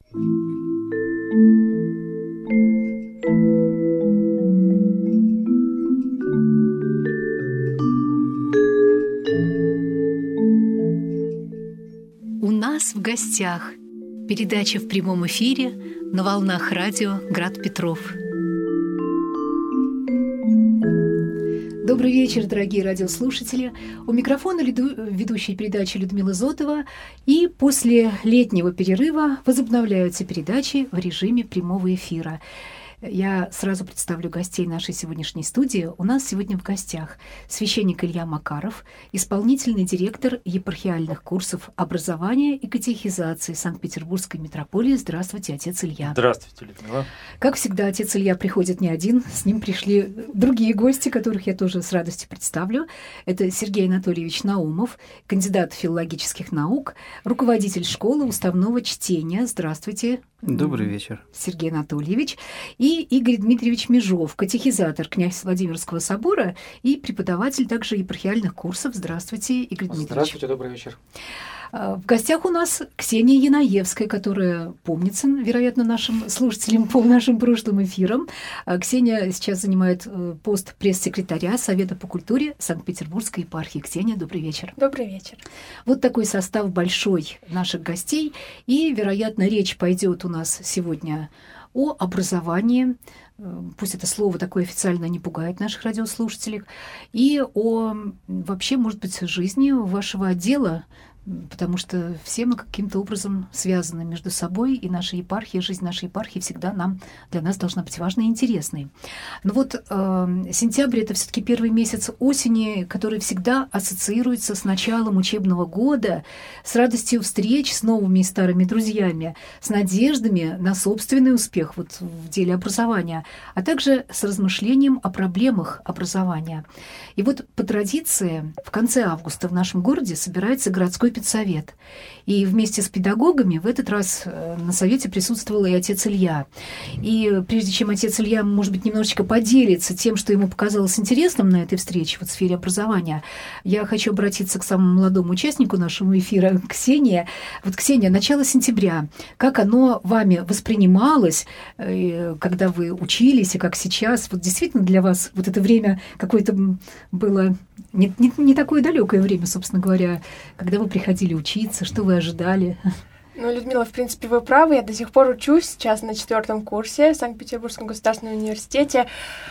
У нас в гостях передача в прямом эфире на волнах радио «Град Петров». Добрый вечер, дорогие радиослушатели. У микрофона ведущая передачи Людмила Зотова. И после летнего перерыва возобновляются передачи в режиме прямого эфира. Я сразу представлю гостей нашей сегодняшней студии. У нас сегодня в гостях священник Илья Макаров, исполнительный директор епархиальных курсов образования и катехизации Санкт-Петербургской митрополии. Здравствуйте, отец Илья. Здравствуйте, Людмила. Как всегда, отец Илья приходит не один, с ним пришли другие гости, которых я тоже с радостью представлю. Это Сергей Анатольевич Наумов, кандидат филологических наук, руководитель школы уставного чтения. Здравствуйте. Добрый вечер. Сергей Анатольевич. И Игорь Дмитриевич Межов, катехизатор князь Владимирского собора и преподаватель также епархиальных курсов. Здравствуйте, Игорь Дмитриевич. Здравствуйте, добрый вечер. В гостях у нас Ксения Янаевская, которая помнится, вероятно, нашим слушателям по нашим прошлым эфирам. Ксения сейчас занимает пост пресс-секретаря Совета по культуре Санкт-Петербургской епархии. Ксения, добрый вечер. Добрый вечер. Вот такой состав большой наших гостей. И, вероятно, речь пойдет у нас сегодня о образовании. Пусть это слово такое официально не пугает наших радиослушателей. И о, вообще, может быть, жизни вашего отдела, потому что все мы каким-то образом связаны между собой, и наша епархия, жизнь нашей епархии всегда для нас должна быть важной и интересной. Но вот сентябрь — это все-таки первый месяц осени, который всегда ассоциируется с началом учебного года, с радостью встреч с новыми и старыми друзьями, с надеждами на собственный успех вот в деле образования, а также с размышлением о проблемах образования. И вот по традиции в конце августа в нашем городе собирается городской педсовет. И вместе с педагогами в этот раз на совете присутствовал и отец Илья. И прежде чем отец Илья, может быть, немножечко поделится тем, что ему показалось интересным на этой встрече вот в сфере образования, я хочу обратиться к самому молодому участнику нашего эфира, Ксении. Вот, Ксения, начало сентября. Как оно вами воспринималось, когда вы учились, и как сейчас? Вот действительно для вас вот это время какое-то было не такое далекое время, собственно говоря, когда вы приходили учиться, что вы ожидали? Ну, Людмила, в принципе, вы правы. Я до сих пор учусь сейчас на 4-м курсе в Санкт-Петербургском государственном университете.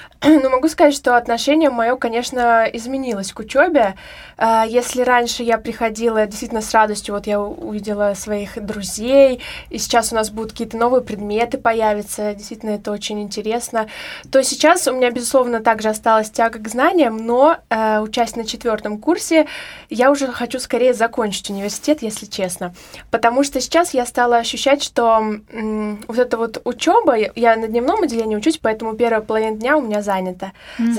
Но могу сказать, что отношение мое, конечно, изменилось к учебе. Если раньше я приходила действительно с радостью, вот я увидела своих друзей, и сейчас у нас будут какие-то новые предметы появятся, действительно, это очень интересно, то сейчас у меня, безусловно, также осталась тяга к знаниям, но, учась на 4-м курсе, я уже хочу скорее закончить университет, если честно, потому что сейчас я стала ощущать, что вот эта вот учеба, я на дневном отделении учусь, поэтому первая половина дня у меня занята.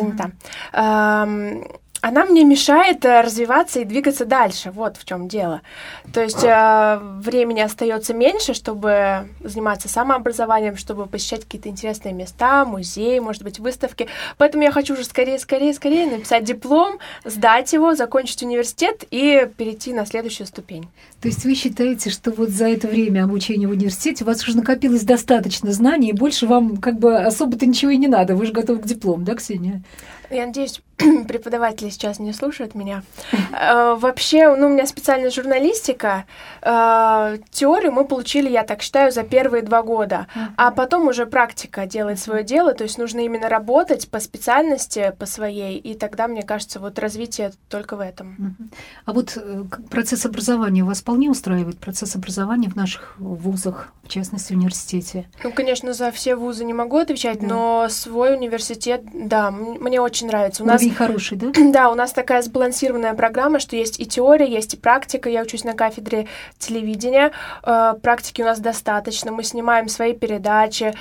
Она мне мешает развиваться и двигаться дальше. Вот в чем дело. То есть времени остается меньше, чтобы заниматься самообразованием, чтобы посещать какие-то интересные места, музеи, может быть, выставки. Поэтому я хочу уже скорее написать диплом, сдать его, закончить университет и перейти на следующую ступень. То есть вы считаете, что вот за это время обучения в университете у вас уже накопилось достаточно знаний, и больше вам как бы особо-то ничего и не надо, вы же готовы к диплому, да, Ксения? Я надеюсь, преподаватели сейчас не слушают меня. Вообще, у меня специальная журналистика. Теорию мы получили, я так считаю, за первые 2 года. А потом уже практика делает свое дело. То есть нужно именно работать по специальности, по своей. И тогда, мне кажется, вот развитие только в этом. А вот процесс образования вас вполне устраивает? Процесс образования в наших вузах, в частности, в университете? Ну, конечно, за все вузы не могу отвечать, но свой университет, да, мне очень нравится. У нас хороший, да? Да, у нас такая сбалансированная программа, что есть и теория, есть и практика. Я учусь на кафедре телевидения. Практики у нас достаточно. Мы снимаем свои передачи,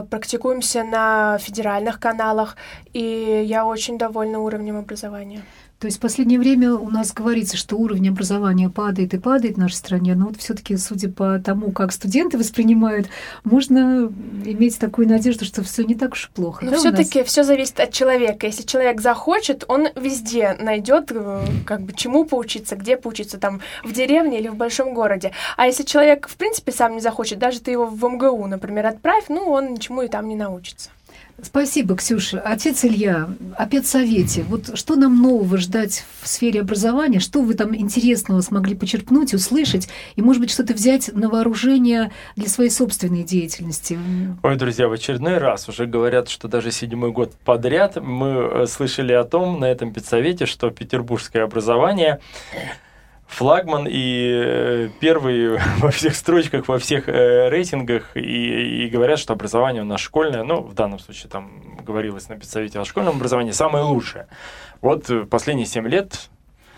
практикуемся на федеральных каналах. И я очень довольна уровнем образования. То есть в последнее время у нас говорится, что уровень образования падает и падает в нашей стране, но вот все-таки, судя по тому, как студенты воспринимают, можно иметь такую надежду, что все не так уж и плохо. Но все-таки все зависит от человека. Если человек захочет, он везде найдет, как бы, чему поучиться, где поучиться, там, в деревне или в большом городе. А если человек, в принципе, сам не захочет, даже ты его в МГУ, например, отправь, он ничему и там не научится. Спасибо, Ксюша. Отец Илья, о педсовете. Вот что нам нового ждать в сфере образования? Что вы там интересного смогли почерпнуть, услышать? И, может быть, что-то взять на вооружение для своей собственной деятельности? Ой, друзья, в очередной раз уже говорят, что даже 7-й год подряд мы слышали о том на этом педсовете, что петербургское образование флагман и первый во всех строчках, во всех рейтингах, и говорят, что образование у нас школьное, в данном случае там говорилось на педсовете о школьном образовании, самое лучшее. Вот последние 7 лет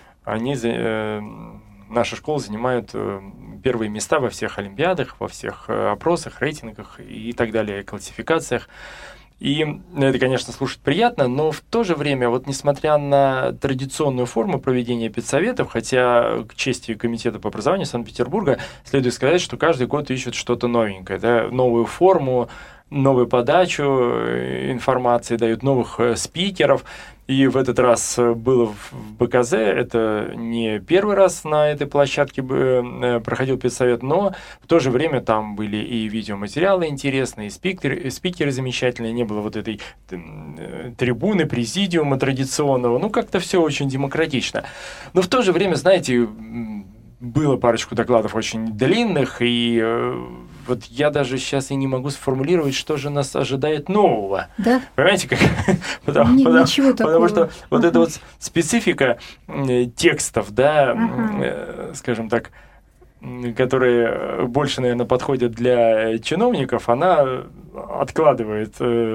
наши школы занимают первые места во всех олимпиадах, во всех опросах, рейтингах и так далее, классификациях. И это, конечно, слушать приятно, но в то же время, вот несмотря на традиционную форму проведения педсоветов, хотя к чести Комитета по образованию Санкт-Петербурга следует сказать, что каждый год ищут что-то новенькое, да, новую форму, новую подачу информации, дают новых спикеров. И в этот раз было в БКЗ, это не первый раз на этой площадке проходил педсовет, но в то же время там были и видеоматериалы интересные, и спикеры замечательные, не было вот этой трибуны, президиума традиционного, как-то все очень демократично. Но в то же время, знаете, было парочку докладов очень длинных, и вот я даже сейчас и не могу сформулировать, что же нас ожидает нового. Да? Понимаете, как? Потому что вот эта вот специфика текстов, да, скажем так, которые больше, наверное, подходят для чиновников, она откладывает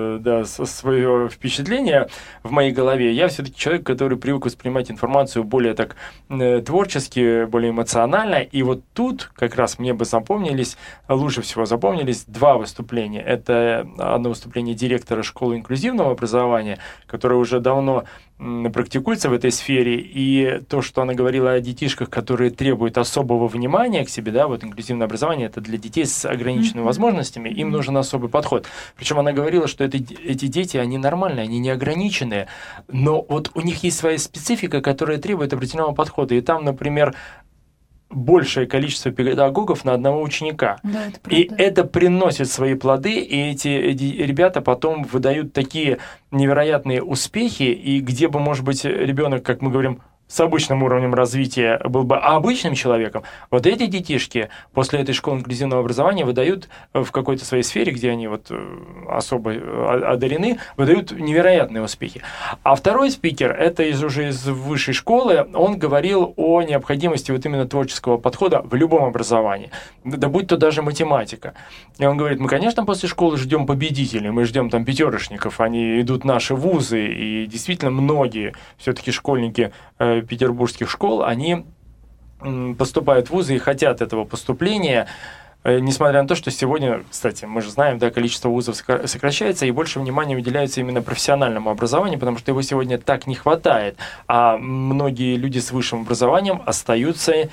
свое впечатление в моей голове. Я все-таки человек, который привык воспринимать информацию более так творчески, более эмоционально. И вот тут как раз мне бы лучше всего запомнились 2 выступления. Это одно выступление директора школы инклюзивного образования, которое уже давно практикуется в этой сфере, и то, что она говорила о детишках, которые требуют особого внимания к себе, да, вот инклюзивное образование, это для детей с ограниченными возможностями, им нужен особый подход. Причем она говорила, что эти дети, они нормальные, они не ограниченные, но вот у них есть своя специфика, которая требует определенного подхода, и там, например, большее количество педагогов на одного ученика. Да, это и это приносит свои плоды, и эти ребята потом выдают такие невероятные успехи, и где бы, может быть, ребенок, как мы говорим, с обычным уровнем развития был бы обычным человеком, вот эти детишки после этой школы инклюзивного образования выдают в какой-то своей сфере, где они вот особо одарены, выдают невероятные успехи. А второй спикер, это уже из высшей школы, он говорил о необходимости вот именно творческого подхода в любом образовании, да будь то даже математика. И он говорит, мы, конечно, после школы ждем победителей, мы ждем там пятерочников, они идут в наши вузы, и действительно многие все-таки школьники петербургских школ, они поступают в вузы и хотят этого поступления, несмотря на то, что сегодня, кстати, мы же знаем, да, количество вузов сокращается, и больше внимания уделяется именно профессиональному образованию, потому что его сегодня так не хватает, а многие люди с высшим образованием остаются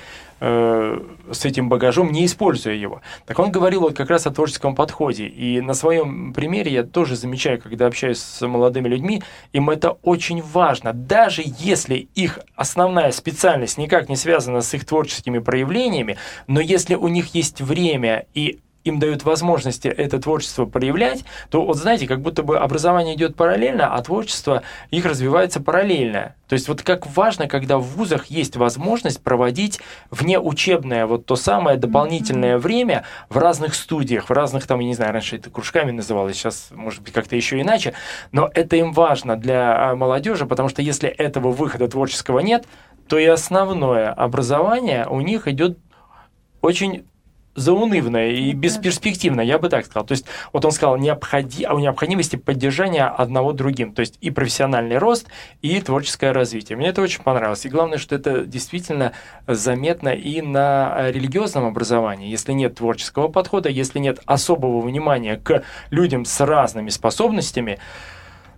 с этим багажом, не используя его. Так он говорил вот как раз о творческом подходе. И на своем примере я тоже замечаю, когда общаюсь с молодыми людьми, им это очень важно. Даже если их основная специальность никак не связана с их творческими проявлениями, но если у них есть время и им дают возможности это творчество проявлять, то, вот знаете, как будто бы образование идет параллельно, а творчество их развивается параллельно. То есть вот как важно, когда в вузах есть возможность проводить внеучебное вот то самое дополнительное время в разных студиях, в разных там, я не знаю, раньше это кружками называлось, сейчас, может быть, как-то еще иначе, но это им важно для молодежи, потому что если этого выхода творческого нет, то и основное образование у них идет очень заунывное и бесперспективное, я бы так сказал. То есть, вот он сказал о необходимости поддержания одного другим, то есть и профессиональный рост, и творческое развитие. Мне это очень понравилось. И главное, что это действительно заметно и на религиозном образовании. Если нет творческого подхода, если нет особого внимания к людям с разными способностями,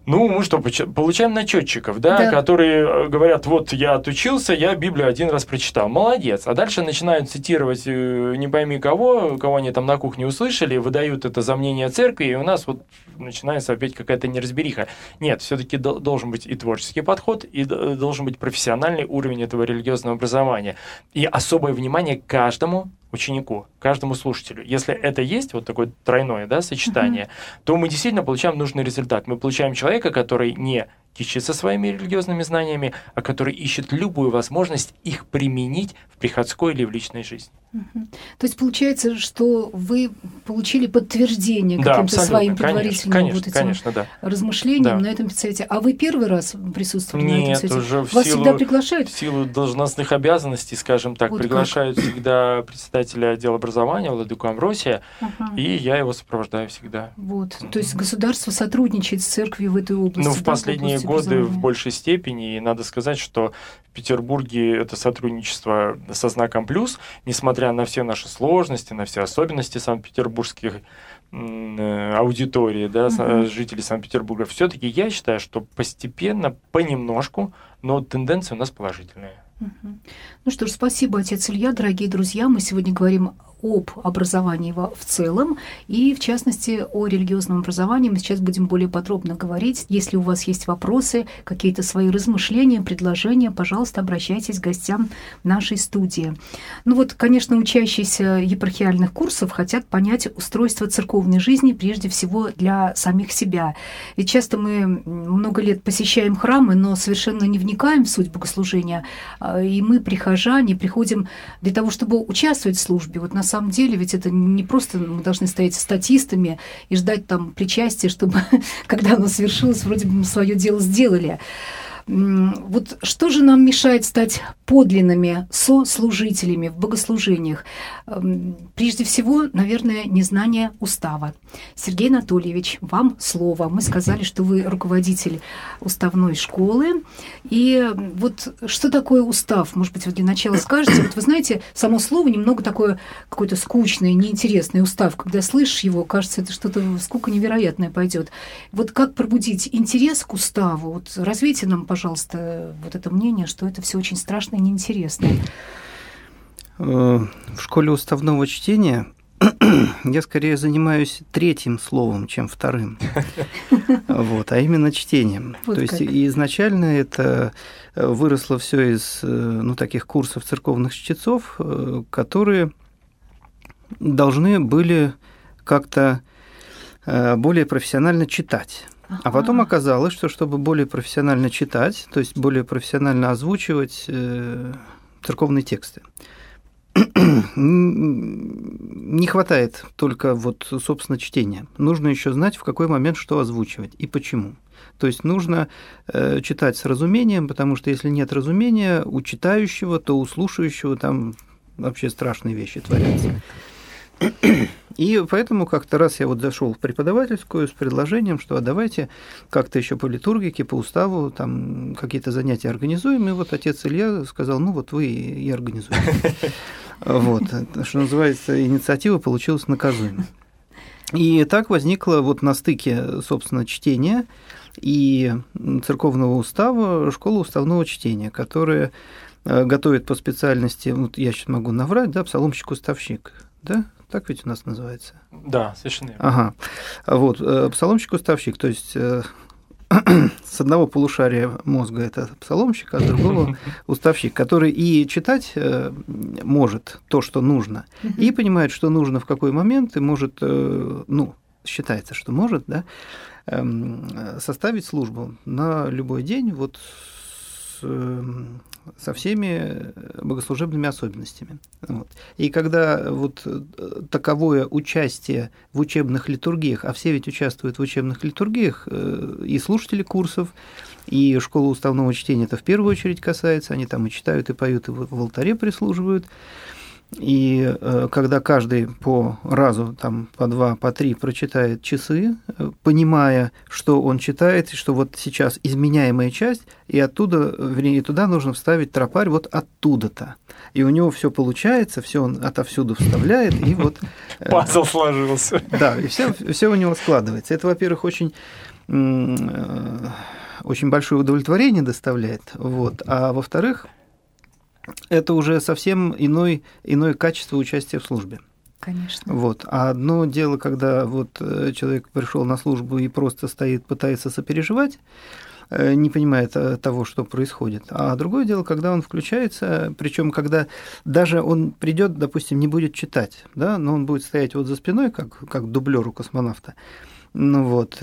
Ну, мы что, получаем начетчиков, да, которые говорят, вот я отучился, я Библию один раз прочитал. Молодец. А дальше начинают цитировать не пойми кого они там на кухне услышали, выдают это за мнение церкви, и у нас вот начинается опять какая-то неразбериха. Нет, все-таки должен быть и творческий подход, и должен быть профессиональный уровень этого религиозного образования. И особое внимание к каждому ученику, каждому слушателю. Если это есть, вот такое тройное, да, сочетание, то мы действительно получаем нужный результат. Мы получаем человека, который не кичится своими религиозными знаниями, а который ищет любую возможность их применить в приходской или в личной жизни. То есть получается, что вы получили подтверждение каким-то своим предварительным размышлениям на этом педсовете. А вы первый раз присутствовали на этом педсовете? Уже Вас всегда приглашают? В силу должностных обязанностей, скажем так, вот приглашают всегда председателя отдела образования владыку Амвросия, и я его сопровождаю всегда. Вот. То есть государство сотрудничает с церковью в этой области? Ну, в последние годы в большей степени, и надо сказать, что в Петербурге это сотрудничество со знаком плюс, несмотря на все наши сложности, на все особенности санкт-петербургских аудитории, да, жителей Санкт-Петербурга, все-таки я считаю, что постепенно, понемножку, но тенденция у нас положительная. Ну что ж, спасибо, отец Илья. Дорогие друзья, мы сегодня говорим об образовании в целом и, в частности, о религиозном образовании. Мы сейчас будем более подробно говорить. Если у вас есть вопросы, какие-то свои размышления, предложения, пожалуйста, обращайтесь к гостям нашей студии. Ну вот, конечно, учащиеся епархиальных курсов хотят понять устройство церковной жизни прежде всего для самих себя. Ведь часто мы много лет посещаем храмы, но совершенно не вникаем в суть богослужения, и мы, прихожане, приходим для того, чтобы участвовать в службе. Вот на самом деле ведь это не просто мы должны стоять статистами и ждать там причастия, чтобы, когда оно свершилось, вроде бы мы свое дело сделали. Вот что же нам мешает стать подлинными сослужителями в богослужениях? Прежде всего, наверное, незнание устава. Сергей Анатольевич, вам слово. Мы сказали, что вы руководитель уставной школы. И вот что такое устав? Может быть, вы для начала скажете. Вот вы знаете, само слово немного такое какое-то скучное, неинтересное. Устав. Когда слышишь его, кажется, это что-то скука невероятное пойдет. Вот как пробудить интерес к уставу? Вот развейте нам, пожалуйста, вот это мнение, что это все очень страшно и неинтересно. В школе уставного чтения я скорее занимаюсь третьим словом, чем вторым, вот, а именно чтением. Вот. То есть изначально это выросло все из таких курсов церковных чтецов, которые должны были как-то более профессионально читать. А потом оказалось, что чтобы более профессионально читать, то есть более профессионально озвучивать церковные тексты, не хватает только вот, собственно, чтения. Нужно еще знать, в какой момент что озвучивать и почему. То есть нужно читать с разумением, потому что если нет разумения у читающего, то у слушающего там вообще страшные вещи творятся. И поэтому как-то раз я вот зашел в преподавательскую с предложением, что давайте как-то еще по литургике, по уставу там какие-то занятия организуем. И вот отец Илья сказал, ну вот вы и организуете. Вот, что называется, инициатива получилась наказуемой. И так возникло вот на стыке, собственно, чтения и церковного устава школа уставного чтения, которая готовит по специальности, вот я сейчас могу наврать, да, псаломщик-уставщик, да? Так ведь у нас называется? Да, совершенно верно. Ага. Вот, псаломщик-уставщик, то есть с одного полушария мозга это псаломщик, а с другого уставщик, который и читать может то, что нужно, и понимает, что нужно в какой момент, и может, считается, что может, да, составить службу на любой день вот со всеми богослужебными особенностями. Вот. И когда вот таковое участие в учебных литургиях, а все ведь участвуют в учебных литургиях, и слушатели курсов, и школа уставного чтения это в первую очередь касается, они там и читают, и поют, и в алтаре прислуживают. И когда каждый по разу, там, по 2, по 3 прочитает часы, понимая, что он читает, и что вот сейчас изменяемая часть, и оттуда, вернее, туда нужно вставить тропарь вот оттуда-то. И у него все получается, все он отовсюду вставляет, и вот... Пазл сложился. Да, и все у него складывается. Это, во-первых, очень очень большое удовлетворение доставляет. Вот. А во-вторых, это уже совсем иное качество участия в службе. Конечно. Вот. А одно дело, когда вот человек пришел на службу и просто стоит, пытается сопереживать, не понимает того, что происходит. А другое дело, когда он включается, причем когда даже он придет, допустим, не будет читать, да, но он будет стоять вот за спиной, как дублер у космонавта, ну вот,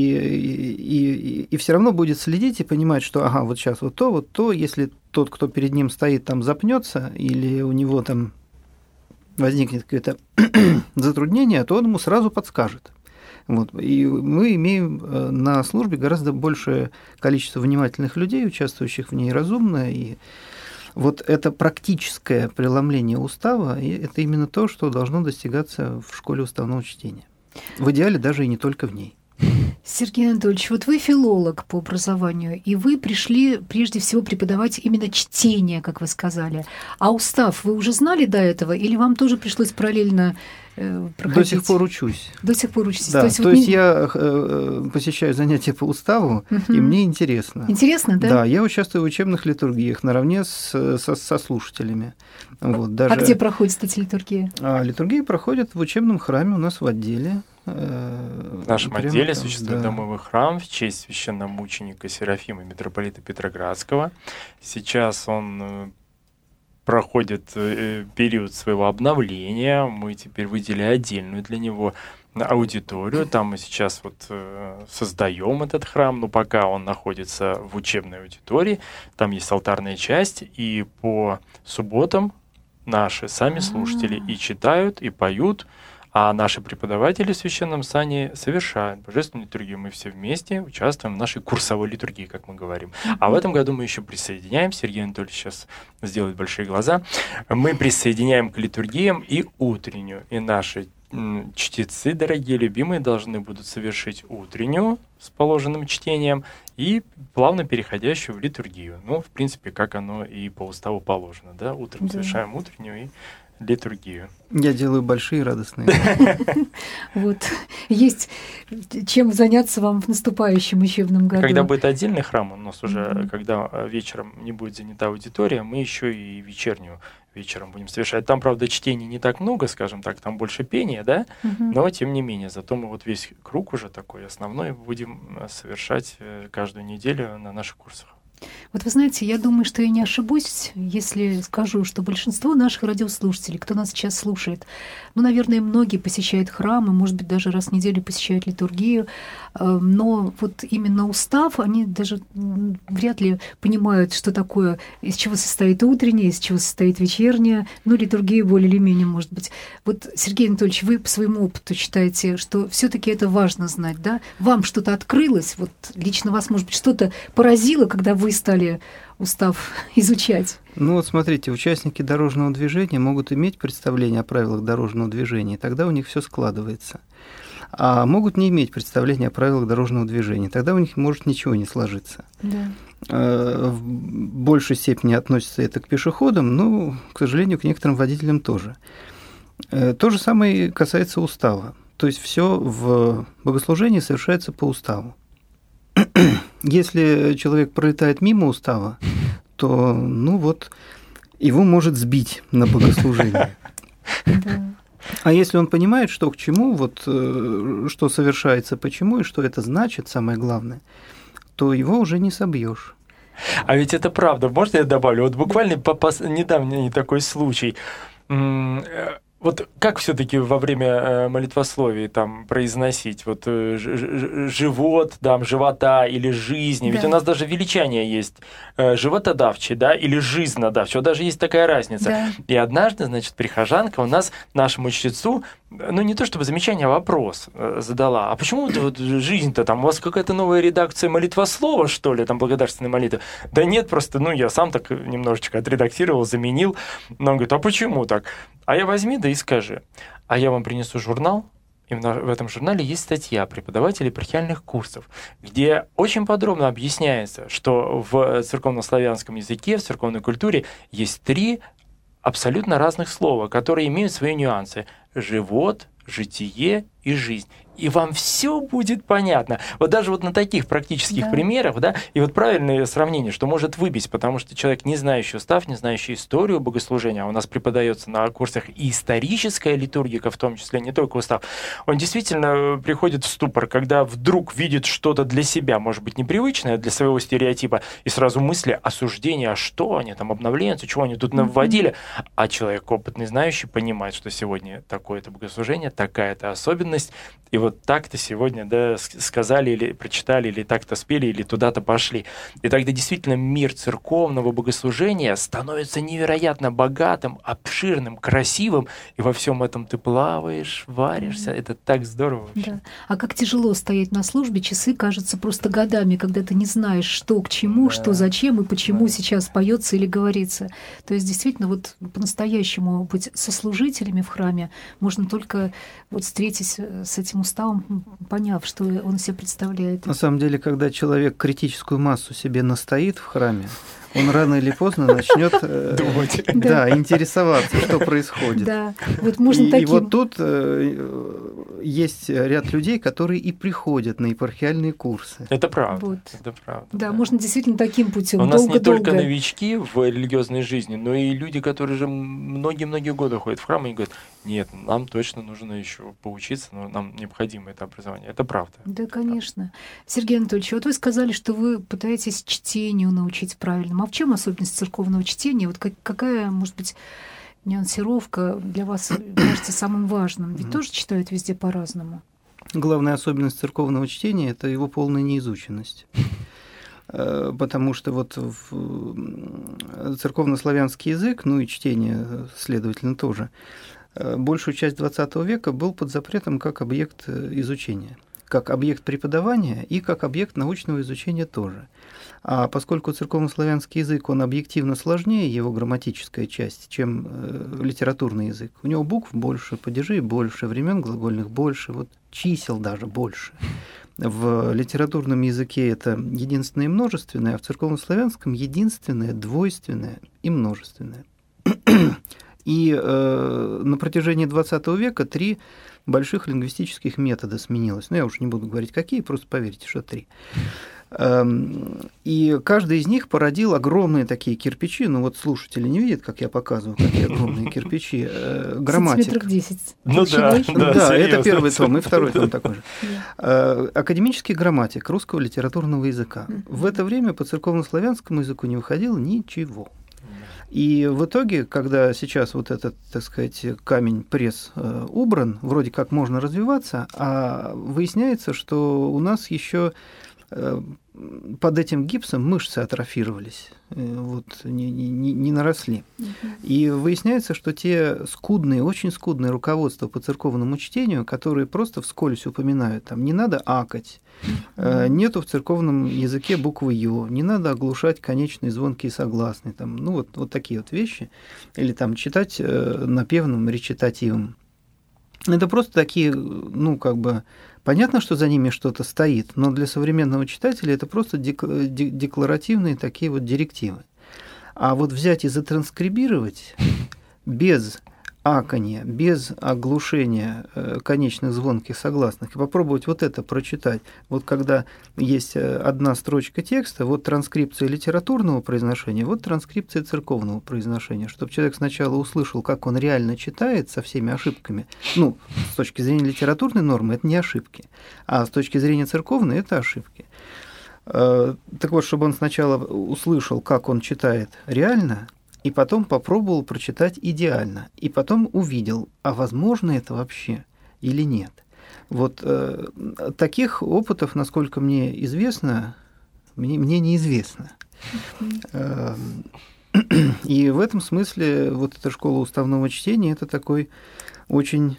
и все равно будет следить и понимать, что ага, вот сейчас вот то, если тот, кто перед ним стоит, там запнется или у него там возникнет какое-то затруднение, то он ему сразу подскажет. Вот. И мы имеем на службе гораздо большее количество внимательных людей, участвующих в ней разумно, и вот это практическое преломление устава, и это именно то, что должно достигаться в школе уставного чтения. В идеале даже и не только в ней. Сергей Анатольевич, вот вы филолог по образованию, и вы пришли прежде всего преподавать именно чтение, как вы сказали. А устав вы уже знали до этого, или вам тоже пришлось параллельно проходить? До сих пор учусь. До сих пор учитесь? Да, то есть я посещаю занятия по уставу, и мне интересно. Интересно, да? Да, я участвую в учебных литургиях наравне со слушателями. Вот, даже... А где проходят эти литургии? Литургии проходят в учебном храме у нас в отделе. В нашем отделе существует домовый храм в честь священномученика Серафима митрополита Петроградского. Сейчас он проходит период своего обновления. Мы теперь выделили отдельную для него аудиторию. Там мы сейчас вот создаем этот храм, но пока он находится в учебной аудитории. Там есть алтарная часть, и по субботам наши сами слушатели и читают, и поют, а наши преподаватели в священном сане совершают божественную литургию. Мы все вместе участвуем в нашей курсовой литургии, как мы говорим. А в этом году мы еще присоединяем, Сергей Анатольевич сейчас сделает большие глаза, мы присоединяем к литургиям и утреннюю. И наши чтецы, дорогие, любимые, должны будут совершить утреннюю с положенным чтением и плавно переходящую в литургию. Ну, в принципе, как оно и по уставу положено. Да? Утром совершаем утреннюю и литургию. Я делаю большие радостные. Вот. Есть чем заняться вам в наступающем учебном году. Когда будет отдельный храм, у нас уже, когда вечером не будет занята аудитория, мы еще и вечернюю вечером будем совершать. Там, правда, чтений не так много, скажем так, там больше пения, да, но тем не менее, зато мы вот весь круг уже такой основной будем совершать каждую неделю на наших курсах. Вот вы знаете, я думаю, что я не ошибусь, если скажу, что большинство наших радиослушателей, кто нас сейчас слушает, ну, наверное, многие посещают храмы, может быть, даже раз в неделю посещают литургию, но вот именно устав, они даже вряд ли понимают, что такое, из чего состоит утренняя, из чего состоит вечерняя, ну, литургия более или менее, может быть. Вот, Сергей Анатольевич, вы по своему опыту считаете, что все-таки это важно знать, да? Вам что-то открылось, вот лично вас, может быть, что-то поразило, когда вы стали устав изучать? Ну вот смотрите, участники дорожного движения могут иметь представление о правилах дорожного движения, тогда у них все складывается. А могут не иметь представления о правилах дорожного движения, тогда у них может ничего не сложиться. Да. В большей степени относится это к пешеходам, но, к сожалению, к некоторым водителям тоже. То же самое касается устава. То есть все в богослужении совершается по уставу. Если человек пролетает мимо устава, то, ну вот, его может сбить на богослужении. А если он понимает, что к чему, вот, что совершается, почему и что это значит, самое главное, то его уже не собьешь. А ведь это правда. Можно я добавлю? Вот буквально недавний такой случай. Вот как все-таки во время молитвословия там произносить вот живот, да, живота или жизни? Ведь у нас даже величание есть животодавчий, да, или жизнодавчий. Вот даже есть такая разница. Да. И однажды, значит, прихожанка у нас нашему чтецу, ну не то чтобы замечание, а вопрос задала. А почему вот жизнь-то там? У вас какая-то новая редакция молитвослова, что ли, там благодарственной молитвы? Да нет, просто, ну я сам так немножечко отредактировал, заменил. Но он говорит, а почему так? А я возьми, да и скажи. А я вам принесу журнал, и в этом журнале есть статья преподавателей епархиальных курсов, где очень подробно объясняется, что в церковнославянском языке, в церковной культуре есть 3 абсолютно разных слова, которые имеют свои нюансы. Живот, житие и жизнь. и вам все будет понятно. Вот даже вот на таких практических примерах, да, и вот правильное сравнение, что может выбить, потому что человек, не знающий устав, не знающий историю богослужения, а у нас преподается на курсах и историческая литургика, в том числе, не только устав, он действительно приходит в ступор, когда вдруг видит что-то для себя, может быть, непривычное для своего стереотипа, и сразу мысли осуждения, а что они там, обновленцы, чего они тут навводили, а человек опытный, знающий, понимает, что сегодня такое-то богослужение, такая-то особенность, и вот так-то сегодня, да, сказали или прочитали, или так-то спели, или туда-то пошли. И тогда действительно мир церковного богослужения становится невероятно богатым, обширным, красивым, и во всем этом ты плаваешь, варишься. Это так здорово вообще. Да. А как тяжело стоять на службе, часы кажутся просто годами, когда ты не знаешь, что к чему, что зачем и почему сейчас поется или говорится. То есть действительно вот по-настоящему быть сослужителями в храме можно только вот встретить с этим уставом, поняв, что он из себя представляет. На самом деле, когда человек критическую массу себе настоит в храме, он рано или поздно начнет интересоваться, что происходит. Да. Вот можно и вот тут есть ряд людей, которые и приходят на епархиальные курсы. Это правда. Вот. Это правда. Да, можно действительно таким путем. У нас не только новички в религиозной жизни, но и люди, которые же многие-многие годы ходят в храм и говорят: нет, нам точно нужно еще поучиться, но нам необходимо это образование. Это правда. Да, конечно. Сергей Анатольевич, вот вы сказали, что вы пытаетесь чтению научить правильному. А в чем особенность церковного чтения? Вот какая, может быть, нюансировка для вас кажется самым важным? Ведь тоже читают везде по-разному. Главная особенность церковного чтения – это его полная неизученность. Потому что вот церковнославянский язык, ну и чтение, следовательно, тоже, большую часть XX века был под запретом как объект изучения, как объект преподавания и как объект научного изучения тоже. А поскольку церковнославянский язык, он объективно сложнее, его грамматическая часть, чем литературный язык, у него букв больше, падежей больше, времен глагольных больше, вот чисел даже больше. В литературном языке это единственное и множественное, а в церковнославянском единственное, двойственное и множественное. И на протяжении XX века 3 больших лингвистических метода сменилось. Ну, я уж не буду говорить, какие, просто поверьте, что 3. И каждый из них породил огромные такие кирпичи. Ну, вот слушатели не видят, как я показываю, какие огромные кирпичи. Грамматик. Сантиметров 10. Ну да, это первый том, и второй том такой же. Академический грамматик русского литературного языка. В это время по церковнославянскому языку не выходило ничего. И в итоге, когда сейчас вот этот, так сказать, камень-пресс убран, вроде как можно развиваться, а выясняется, что у нас еще под этим гипсом мышцы атрофировались, вот, не наросли. И выясняется, что те скудные, очень скудные руководства по церковному чтению, которые просто вскользь упоминают, там, не надо акать, нету в церковном языке буквы «ё», не надо оглушать конечные звонкие согласные, там, ну, вот такие вот вещи, или там читать напевным речитативом. Это просто такие, ну, как бы, понятно, что за ними что-то стоит, но для современного читателя это просто декларативные такие вот директивы. А вот взять и затранскрибировать без аканья, без оглушения конечных звонких согласных, и попробовать вот это прочитать. Вот когда есть одна строчка текста, вот транскрипция литературного произношения, вот транскрипция церковного произношения, чтобы человек сначала услышал, как он реально читает со всеми ошибками. Ну, с точки зрения литературной нормы это не ошибки, а с точки зрения церковной это ошибки. Так вот, чтобы он сначала услышал, как он читает реально, и потом попробовал прочитать идеально, и потом увидел, а возможно это вообще или нет. Вот таких опытов, насколько мне известно, мне неизвестно. И в этом смысле вот эта школа уставного чтения – это такой очень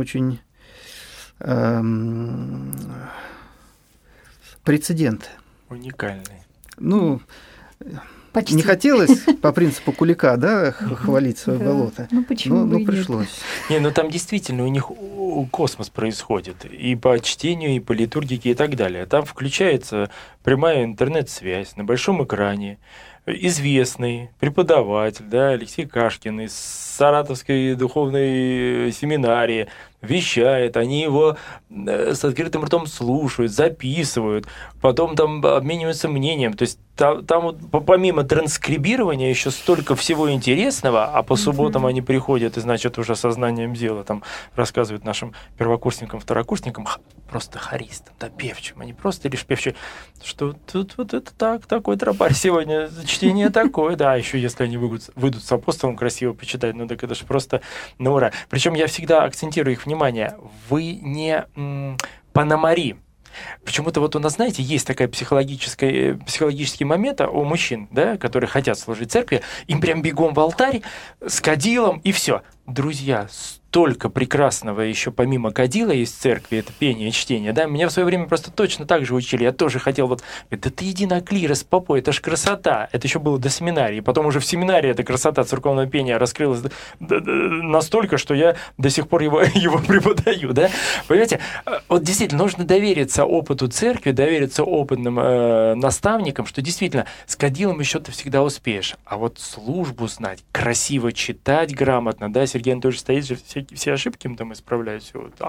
прецедент. Уникальный. Ну, почти. Не хотелось по принципу Кулика, да, хвалить свое болото. Ну почему бы и пришлось. Ну там действительно у них космос происходит и по чтению, и по литургике, и так далее. Там включается прямая интернет-связь на большом экране. Известный преподаватель, да, Алексей Кашкин из Саратовской духовной семинарии вещает, они его с открытым ртом слушают, записывают, потом там обмениваются мнением. То есть там вот, помимо транскрибирования еще столько всего интересного, а по субботам они приходят и, значит, уже сознанием дела там рассказывают нашим первокурсникам, второкурсникам, просто хористам, да, певчим, они просто лишь певчие, что тут вот это так, такой тропарь сегодня, чтение такое, да, еще если они выйдут с апостолом красиво почитать, ну так это же просто на ура. Причем я всегда акцентирую их внимание, вы не пономари. Почему-то вот у нас, знаете, есть такой психологический момент у мужчин, да, которые хотят служить церкви, им прям бегом в алтарь с кадилом и все. Друзья, столько прекрасного еще помимо кадила есть в церкви, это пение и чтение, да, меня в свое время просто точно так же учили, я тоже хотел вот, да ты иди на клирос, попой, это ж красота, это еще было до семинарии, потом уже в семинарии эта красота церковного пения раскрылась настолько, что я до сих пор его преподаю, да, понимаете, вот действительно нужно довериться опыту церкви, довериться опытным наставникам, что действительно с кадилом еще ты всегда успеешь, а вот службу знать, красиво читать грамотно, да, Сергей Анатольевич стоит же, все ошибки им там исправляют, все вот,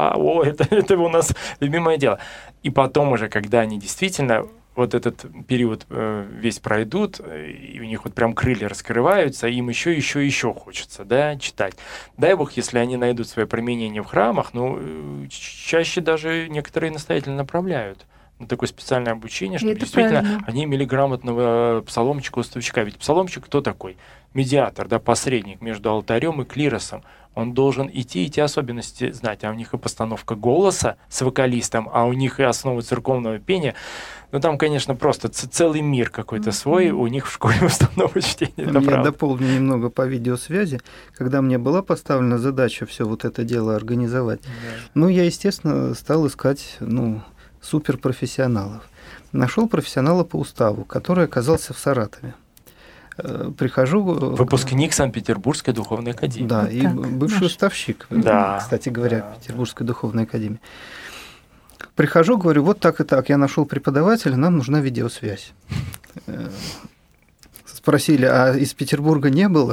это у нас любимое дело. И потом уже, когда они действительно вот этот период весь пройдут, и у них вот прям крылья раскрываются, им еще хочется, да, читать. Дай Бог, если они найдут свое применение в храмах, ну, чаще даже некоторые настоятельно направляют на такое специальное обучение, чтобы действительно правильно. Они имели грамотного псаломчика-уставщика. Ведь псаломчик кто такой? Медиатор, да, посредник между алтарем и клиросом. Он должен и те особенности знать. А у них и постановка голоса с вокалистом, а у них и основы церковного пения. Ну, там, конечно, просто целый мир какой-то свой у них в школе установок чтения. Я дополню немного по видеосвязи. Когда мне была поставлена задача все вот это дело организовать, ну, я, естественно, стал искать, суперпрофессионалов. Нашел профессионала по уставу, который оказался в Саратове. Прихожу... Выпускник Санкт-Петербургской духовной академии. Да, вот и бывший уставщик, кстати говоря, Петербургской духовной академии. Прихожу, говорю, вот так и так, я нашел преподавателя, нам нужна видеосвязь. Спросили, а из Петербурга не было?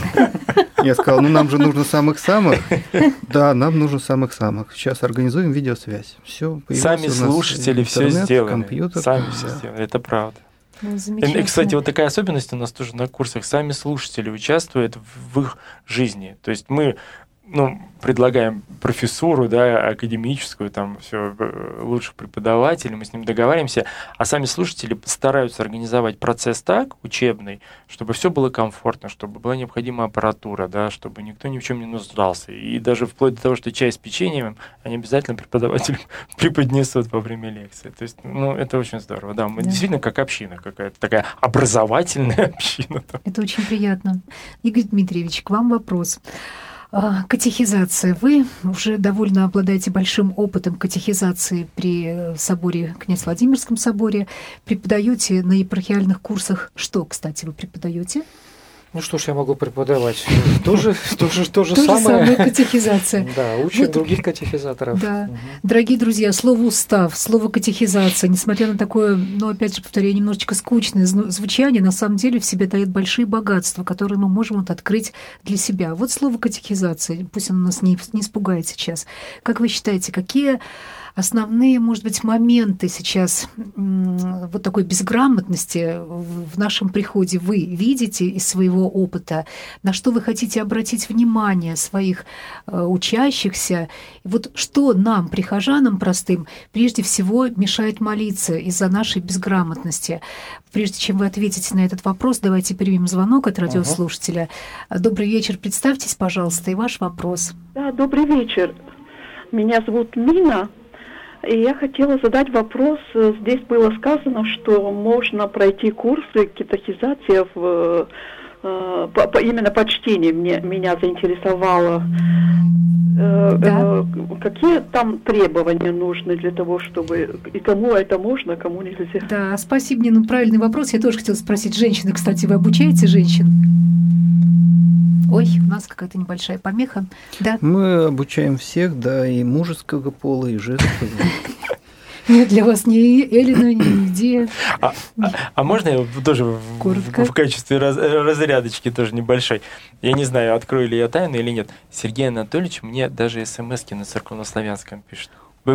Я сказал, нам же нужно самых-самых. Да, нам нужно самых-самых. Сейчас организуем видеосвязь. Все, сами слушатели все сделали. Компьютер. Сами все сделали, это правда. И, кстати, вот такая особенность у нас тоже на курсах. Сами слушатели участвуют в их жизни. То есть мы предлагаем профессуру, да, академическую, там все лучших преподавателей, мы с ним договариваемся, а сами слушатели стараются организовать процесс так, учебный, чтобы все было комфортно, чтобы была необходимая аппаратура, да, чтобы никто ни в чем не нуждался. И даже вплоть до того, что чай с печеньем они обязательно преподавателям преподнесут во время лекции. То есть, это очень здорово. Да, мы действительно как община какая-то, такая образовательная община. Это очень приятно. Игорь Дмитриевич, к вам вопрос. Катехизация. Вы уже довольно обладаете большим опытом катехизации при соборе, Князь-Владимирском соборе. Преподаете на епархиальных курсах. Что, кстати, вы преподаете? Ну что ж, я могу преподавать. То же самое. Самая катехизация. Да, учат других катехизаторов. Да. Дорогие друзья, слово «устав», слово «катехизация», несмотря на такое, опять же, повторяю, немножечко скучное звучание, на самом деле в себе дает большие богатства, которые мы можем открыть для себя. Вот слово «катехизация», пусть оно нас не испугает сейчас. Как вы считаете, какие основные, может быть, моменты сейчас вот такой безграмотности в нашем приходе вы видите из своего опыта? На что вы хотите обратить внимание своих учащихся? Вот что нам, прихожанам простым, прежде всего мешает молиться из-за нашей безграмотности? Прежде чем вы ответите на этот вопрос, давайте примем звонок от радиослушателя. Добрый вечер, представьтесь, пожалуйста, и ваш вопрос. Да, добрый вечер. Меня зовут Мина. И я хотела задать вопрос. Здесь было сказано, что можно пройти курсы катехизации именно по чтению. Меня заинтересовало. Какие там требования нужны для того, чтобы... И кому это можно, а кому нельзя? Да, спасибо, Нина. Правильный вопрос. Я тоже хотела спросить. Женщины, кстати, вы обучаете женщин? Ой, у нас какая-то небольшая помеха. Да. Мы обучаем всех, да, и мужеского пола, и женского. Нет, для вас ни Эллина, ни Идея. А можно я тоже в качестве разрядочки тоже небольшой? Я не знаю, открою ли я тайну или нет. Сергей Анатольевич мне даже смс-ки на церковнославянском пишет.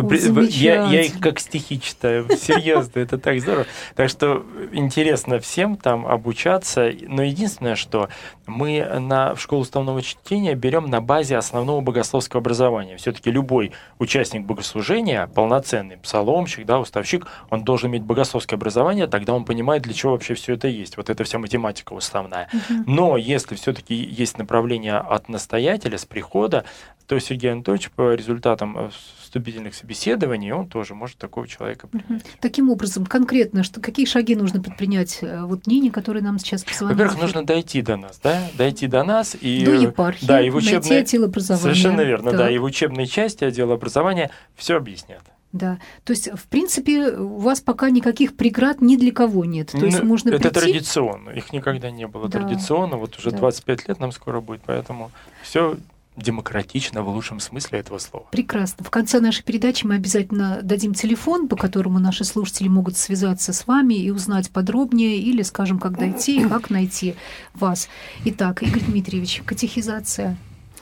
Я их как стихи читаю. Серьезно, это так здорово. Так что интересно всем там обучаться. Но единственное, что мы в школу уставного чтения берем на базе основного богословского образования. Все-таки любой участник богослужения, полноценный псаломщик, да, уставщик, он должен иметь богословское образование, тогда он понимает, для чего вообще все это есть. Вот это вся математика уставная. Но если все-таки есть направление от настоятеля, с прихода, то Сергей Анатольевич по результатам вступительных собеседований, он тоже может такого человека принять. Таким образом, конкретно, какие шаги нужно предпринять вот Нине, которая нам сейчас позвонила? Во-первых, нужно дойти до нас, да? Дойти до нас. И, до епархии, да, и в учебной... найти отдел образования. Совершенно верно, да. И в учебной части отдела образования все объяснят. Да, то есть, в принципе, у вас пока никаких преград ни для кого нет. То есть можно это прийти... традиционно, их никогда не было. Да. Традиционно, вот уже 25 лет нам скоро будет, поэтому все демократично в лучшем смысле этого слова. Прекрасно. В конце нашей передачи мы обязательно дадим телефон, по которому наши слушатели могут связаться с вами и узнать подробнее, или скажем, как дойти и как найти вас. Итак, Игорь Дмитриевич, катехизация.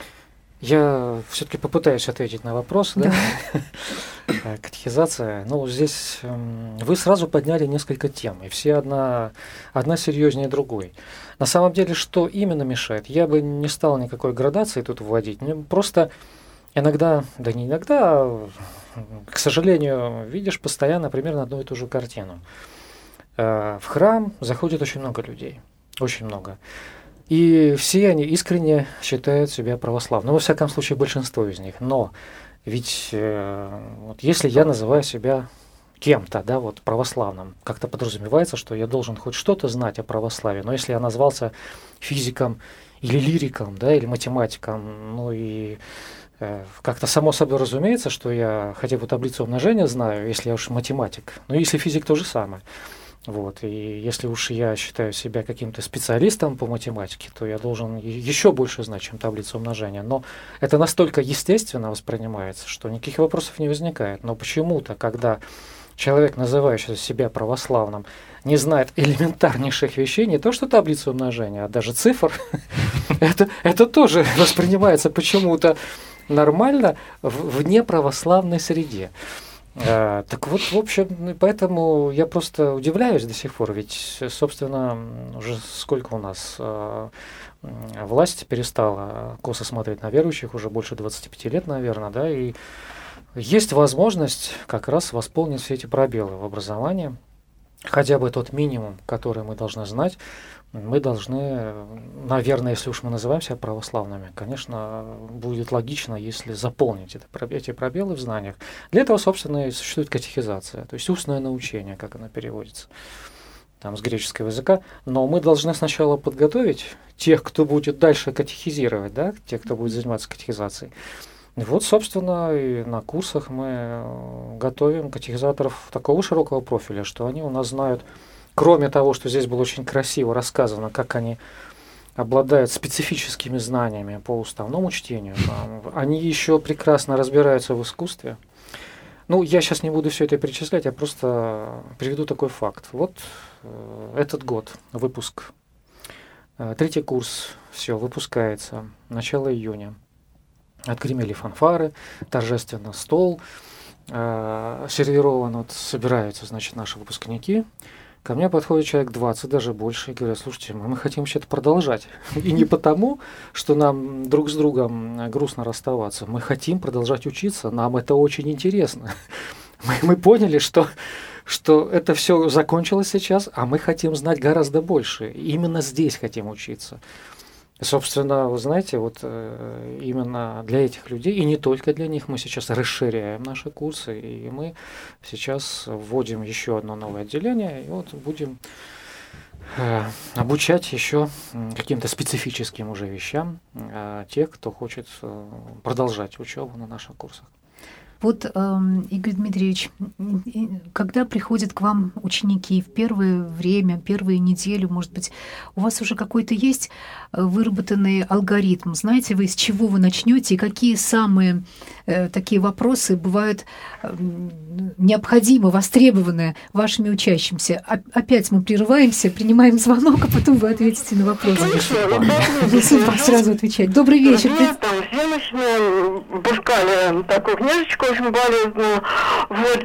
Я все-таки попытаюсь ответить на вопрос. Да? Катехизация. Ну, здесь вы сразу подняли несколько тем, и все одна серьезнее другой. На самом деле, что именно мешает? Я бы не стал никакой градации тут вводить. Мне просто иногда, да не иногда, к сожалению, видишь постоянно примерно одну и ту же картину. В храм заходит очень много людей. Очень много. И все они искренне считают себя православными. Ну, во всяком случае, большинство из них. Но ведь вот если я называю себя кем-то, да, вот православным, как-то подразумевается, что я должен хоть что-то знать о православии. Но если я назвался физиком или лириком, да, или математиком, ну и как-то само собой разумеется, что я хотя бы таблицу умножения знаю, если я уж математик. Но если физик, то же самое. Вот. И если уж я считаю себя каким-то специалистом по математике, то я должен еще больше знать, чем таблицу умножения. Но это настолько естественно воспринимается, что никаких вопросов не возникает. Но почему-то, когда человек, называющий себя православным, не знает элементарнейших вещей, не то что таблицу умножения, а даже цифр, это тоже воспринимается почему-то нормально в неправославной среде. Так вот, в общем, поэтому я просто удивляюсь до сих пор, ведь, собственно, уже сколько у нас власть перестала косо смотреть на верующих, уже больше 25 лет, наверное, да, и есть возможность как раз восполнить все эти пробелы в образовании, хотя бы тот минимум, который мы должны знать. Мы должны, наверное, если уж мы называем себя православными, конечно, будет логично, если заполнить эти пробелы в знаниях. Для этого, собственно, и существует катехизация, то есть устное научение, как оно переводится там, с греческого языка. Но мы должны сначала подготовить тех, кто будет дальше катехизировать, да, тех, кто будет заниматься катехизацией. И вот, собственно, и на курсах мы готовим катехизаторов такого широкого профиля, что они у нас знают, кроме того, что здесь было очень красиво рассказано, как они обладают специфическими знаниями по уставному чтению, они еще прекрасно разбираются в искусстве. Ну, я сейчас не буду все это перечислять, я просто приведу такой факт. Вот этот год, выпуск, 3-й курс, все, выпускается, начало июня. Отгремели фанфары, торжественно стол сервирован, вот собираются, значит, наши выпускники. Ко мне подходит человек 20, даже больше, и говорят: слушайте, мы хотим вообще-то продолжать. И не потому, что нам друг с другом грустно расставаться. Мы хотим продолжать учиться, нам это очень интересно. Мы поняли, что это все закончилось сейчас, а мы хотим знать гораздо больше. Именно здесь хотим учиться. Собственно, вы знаете, вот именно для этих людей, и не только для них, мы сейчас расширяем наши курсы, и мы сейчас вводим еще одно новое отделение, и вот будем обучать еще каким-то специфическим уже вещам тех, кто хочет продолжать учебу на наших курсах. Вот, Игорь Дмитриевич, когда приходят к вам ученики в первое время, первую неделю, может быть, у вас уже какой-то есть выработанный алгоритм? Знаете вы, с чего вы начнете и какие самые такие вопросы бывают необходимы, востребованы вашими учащимся? Опять мы прерываемся, принимаем звонок, а потом вы ответите на вопрос. Сразу отвечать. Добрый вечер. Там всемощную пускали такую книжечку очень болезненную, вот,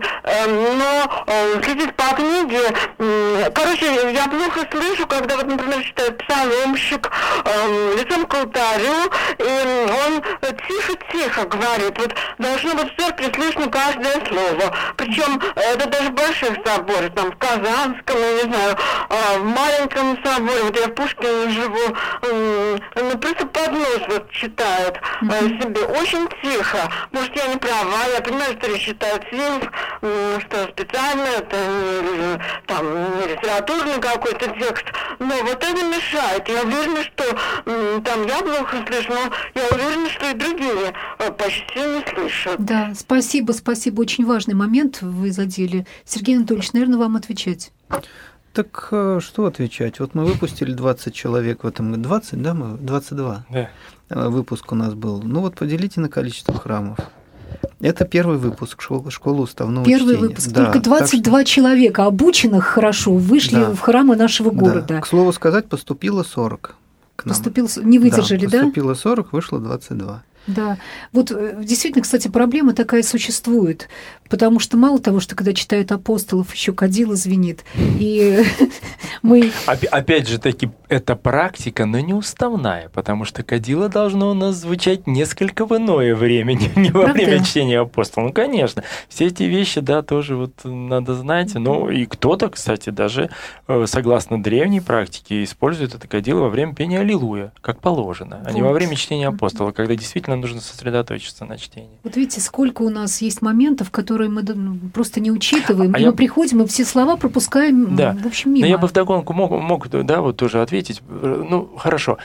но следить по книге, короче, я плохо слышу, когда, вот, например, читает псаломщик лицом к алтарю, и он тихо-тихо говорит, вот, должно быть в церкви слышно каждое слово, причем это даже в больших соборах, там, в Казанском, я не знаю, в маленьком соборе, вот я в Пушкине живу, ну, просто под нос вот читают себе очень тихо. Может, я не права, я понимаю, что речь читают фильм, что специально, это не, там, не литературный какой-то текст, но вот это мешает. Я уверена, что там я плохо слышу, но я уверена, что и другие почти не слышат. Да, спасибо. Очень важный момент вы задели. Сергей Анатольевич, наверное, вам отвечать. Так что отвечать? Вот мы выпустили 20 человек в этом году. 20, да? 22. Да. Выпуск у нас был. Ну вот поделите на количество храмов. Это первый выпуск школы уставного чтения. Первый выпуск. Да, только 22 человека, обученных хорошо, вышли в храмы нашего города. Да. К слову сказать, поступило 40 к нам. Не выдержали, да? Поступило 40, вышло 22. Да, вот действительно, кстати, проблема такая существует, потому что мало того, что когда читают апостолов, еще кадила звенит, и мы... Опять же таки, это практика, но не уставная, потому что кадило должно у нас звучать несколько в иное время, не во время чтения апостолов. Ну, конечно, все эти вещи, да, тоже вот надо знать. Ну, и кто-то, кстати, даже согласно древней практике, использует это кадило во время пения аллилуйя, как положено, а не во время чтения апостолов, когда действительно нужно сосредоточиться на чтении. Вот видите, сколько у нас есть моментов, которые мы просто не учитываем, мы приходим и все слова пропускаем, в общем, мимо. Но я бы вдогонку мог, да, вот тоже ответить. Ну, хорошо.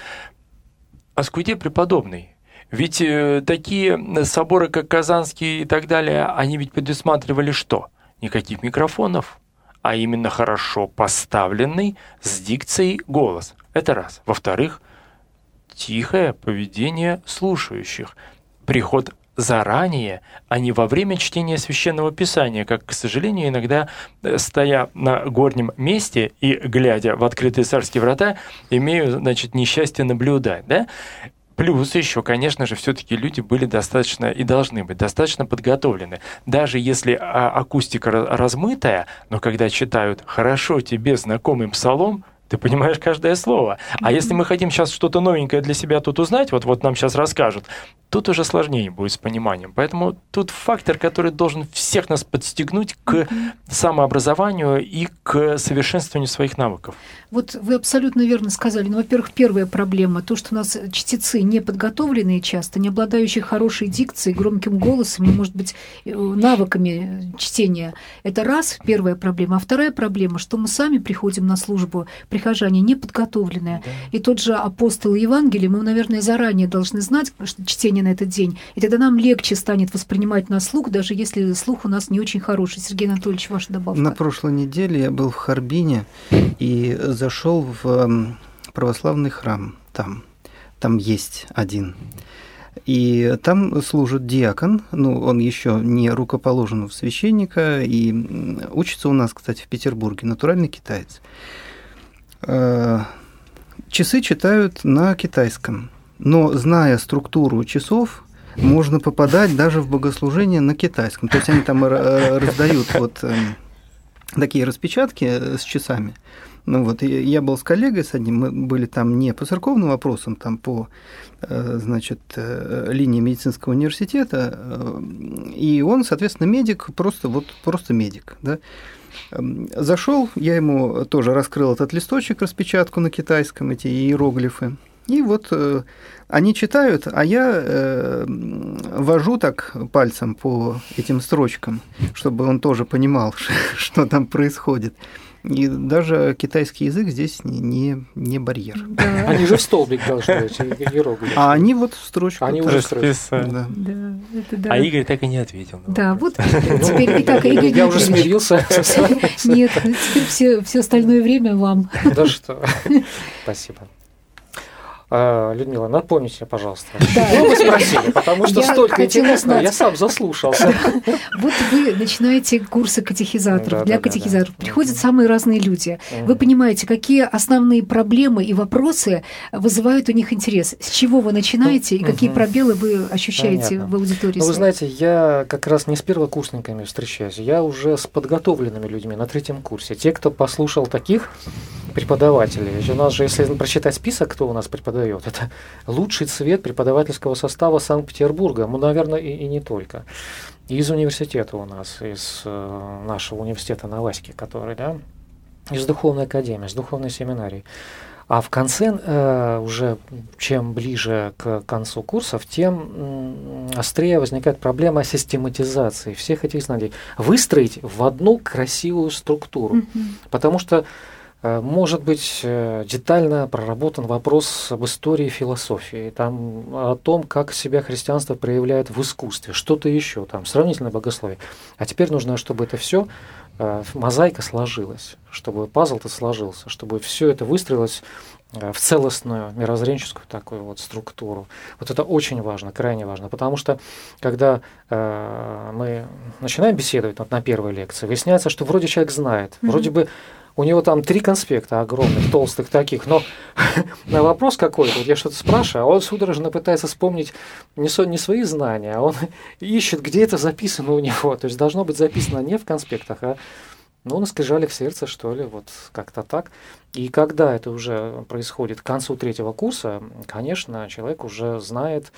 Аскуйте преподобный. Ведь такие соборы, как Казанский и так далее, они ведь предусматривали что? Никаких микрофонов, а именно хорошо поставленный с дикцией голос. Это раз. Во-вторых, тихое поведение слушающих. Приход заранее, а не во время чтения Священного Писания, как, к сожалению, иногда, стоя на горнем месте и глядя в открытые царские врата, имею, значит, несчастье наблюдать, да? Плюс еще, конечно же, все-таки люди были достаточно и должны быть достаточно подготовлены. Даже если акустика размытая, но когда читают хорошо тебе знакомый псалом, ты понимаешь каждое слово. А если мы хотим сейчас что-то новенькое для себя тут узнать, вот нам сейчас расскажут, тут уже сложнее будет с пониманием. Поэтому тут фактор, который должен всех нас подстегнуть к самообразованию и к совершенствованию своих навыков. Вот вы абсолютно верно сказали. Ну, во-первых, первая проблема, то, что у нас чтецы неподготовленные часто, не обладающие хорошей дикцией, громким голосом, может быть, навыками чтения. Это раз, первая проблема. А вторая проблема, что мы сами приходим на службу, прихожане неподготовленные. Да. И тот же апостол Евангелия, мы, наверное, заранее должны знать, что чтение на этот день, и тогда нам легче станет воспринимать на слух, даже если слух у нас не очень хороший. Сергей Анатольевич, ваша добавка. На прошлой неделе я был в Харбине и зашел в православный храм. Там есть один. И там служит диакон, он еще не рукоположен в священника, и учится у нас, кстати, в Петербурге, натуральный китаец. Часы читают на китайском, но, зная структуру часов, можно попадать даже в богослужение на китайском. То есть они там раздают такие распечатки с часами. Я был с коллегой с одним, мы были там не по церковным вопросам, там по, линии медицинского университета, и он, соответственно, медик, просто медик, да. Зашел, я ему тоже раскрыл этот листочек, распечатку на китайском, эти иероглифы, и они читают, а я вожу так пальцем по этим строчкам, чтобы он тоже понимал, что там происходит. И даже китайский язык здесь не барьер. Да. Они же в столбик должны быть, иероглифы. А они вот в строчку. Они уже Расписали. Да. Да, это да. А Игорь так и не ответил. Да, вот теперь итак, Игорь Я уже Дмитриевич. смирился. Нет, теперь все остальное время вам. Да что. Спасибо. Людмила, напомните, пожалуйста, Да. что вы спросили, потому что Я столько хотела интересного, знать. я сам заслушался. Вот вы начинаете курсы катехизаторов. Да, Для да, да, катехизаторов да. приходят самые разные люди. Вы понимаете, какие основные проблемы и вопросы вызывают у них интерес? С чего вы начинаете и какие пробелы вы ощущаете Понятно. в аудитории? Ну, вы своей? знаете, я как раз не с первокурсниками встречаюсь, я уже с подготовленными людьми на 3-м курсе. Те, кто послушал таких преподавателей. Ведь у нас же, если прочитать список, кто у нас преподает, это лучший цвет преподавательского состава Санкт-Петербурга, ну, наверное, и не только. И из университета у нас, из нашего университета на Ваське, который, да, из духовной академии, из духовной семинарии. А в конце, уже чем ближе к концу курсов, тем острее возникает проблема систематизации всех этих знаний. Выстроить в одну красивую структуру. Потому что может быть детально проработан вопрос об истории философии, там, о том, как себя христианство проявляет в искусстве, что-то еще, там, сравнительное богословие. А теперь нужно, чтобы это все мозаика сложилась, чтобы пазл-то сложился, чтобы все это выстроилось в целостную мирозренческую такую вот структуру. Вот это очень важно, крайне важно, потому что когда мы начинаем беседовать на первой лекции, выясняется, что вроде человек знает, вроде бы у него там 3 конспекта огромных, толстых таких, но на вопрос какой-то, вот я что-то спрашиваю, а он судорожно пытается вспомнить не свои знания, а он ищет, где это записано у него. То есть должно быть записано не в конспектах, а на скрижалях сердца, что ли, вот как-то так. И когда это уже происходит к концу 3-го курса, конечно, человек уже знает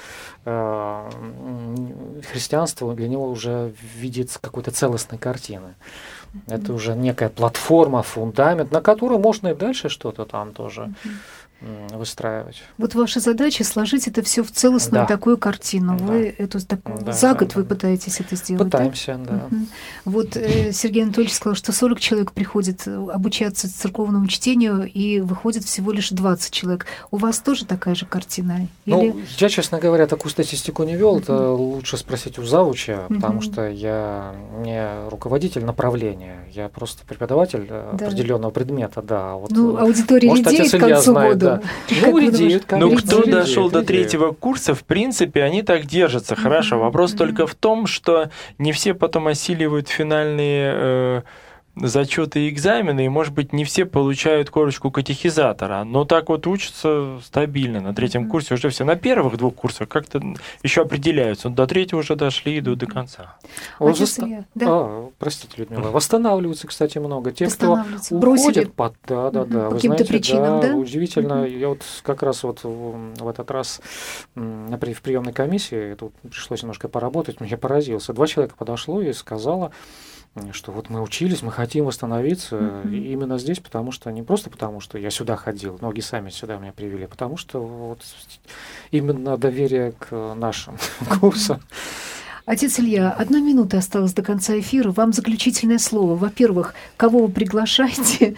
христианство, для него уже видит какой-то целостной картины. Это уже некая платформа, фундамент, на которую можно и дальше что-то там тоже выстраивать. Вот ваша задача сложить это все в целостную такую картину. Да. Вы эту за год вы пытаетесь это сделать. Пытаемся, да. Вот Сергей Анатольевич сказал, что 40 человек приходит обучаться церковному чтению, и выходит всего лишь 20 человек. У вас тоже такая же картина? Ну, я, честно говоря, такую статистику не вел. Это лучше спросить у завуча, потому что я не руководитель направления, я просто преподаватель определенного предмета, да. Вот, аудитория редеет к концу года. Ну, редеет, конечно. Ну, кто дошел до 3-го курса, в принципе, они так держатся. Хорошо. Вопрос только в том, что не все потом осиливают финальные зачеты и экзамены, и, может быть, не все получают корочку катехизатора, но так вот учатся стабильно. На 3-м курсе уже все. На первых 2 курсах как-то еще определяются. До 3-го уже дошли, идут до конца. Простите, Людмила. Восстанавливаются, кстати, много. Те, кто уходят по каким-то причинам, да? Удивительно. Я вот как раз вот в этот раз в приемной комиссии, тут пришлось немножко поработать, меня поразился. 2 человека подошло и сказала, что вот мы учились, мы хотим восстановиться именно здесь, потому что не просто потому, что я сюда ходил, ноги сами сюда меня привели, потому что вот именно доверие к нашим курсам. Отец Илья, 1 минута осталась до конца эфира. Вам заключительное слово. Во-первых, кого вы приглашаете,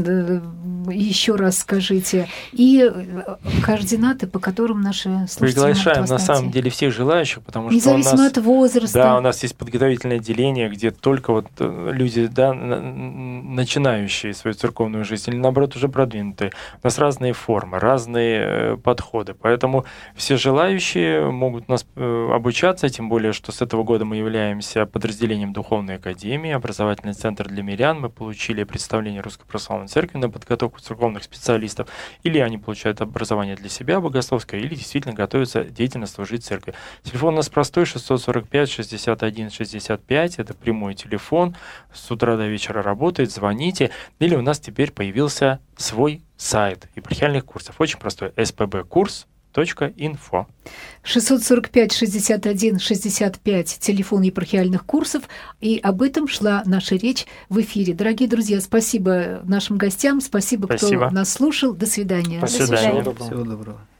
еще раз скажите, и координаты, по которым наши слушатели приглашаем могут вас на самом найти. деле всех желающих, потому что независимо от возраста. Да, у нас есть подготовительное отделение, где только вот люди, да, начинающие свою церковную жизнь, или наоборот уже продвинутые. У нас разные формы, разные подходы, поэтому все желающие могут у нас обучаться, тем более, что с этого года мы являемся подразделением Духовной Академии, образовательный центр для мирян. Мы получили представление Русской Православной Церкви на подготовку церковных специалистов. Или они получают образование для себя богословское, или действительно готовятся деятельно служить церкви. Телефон у нас простой, 645-61-65. Это прямой телефон. С утра до вечера работает, звоните. Или у нас теперь появился свой сайт епархиальных курсов. Очень простой. spbkurs.info. 645-61-65, телефон епархиальных курсов, и об этом шла наша речь в эфире. Дорогие друзья, спасибо нашим гостям, спасибо. Кто нас слушал. До свидания. До свидания. Всего доброго.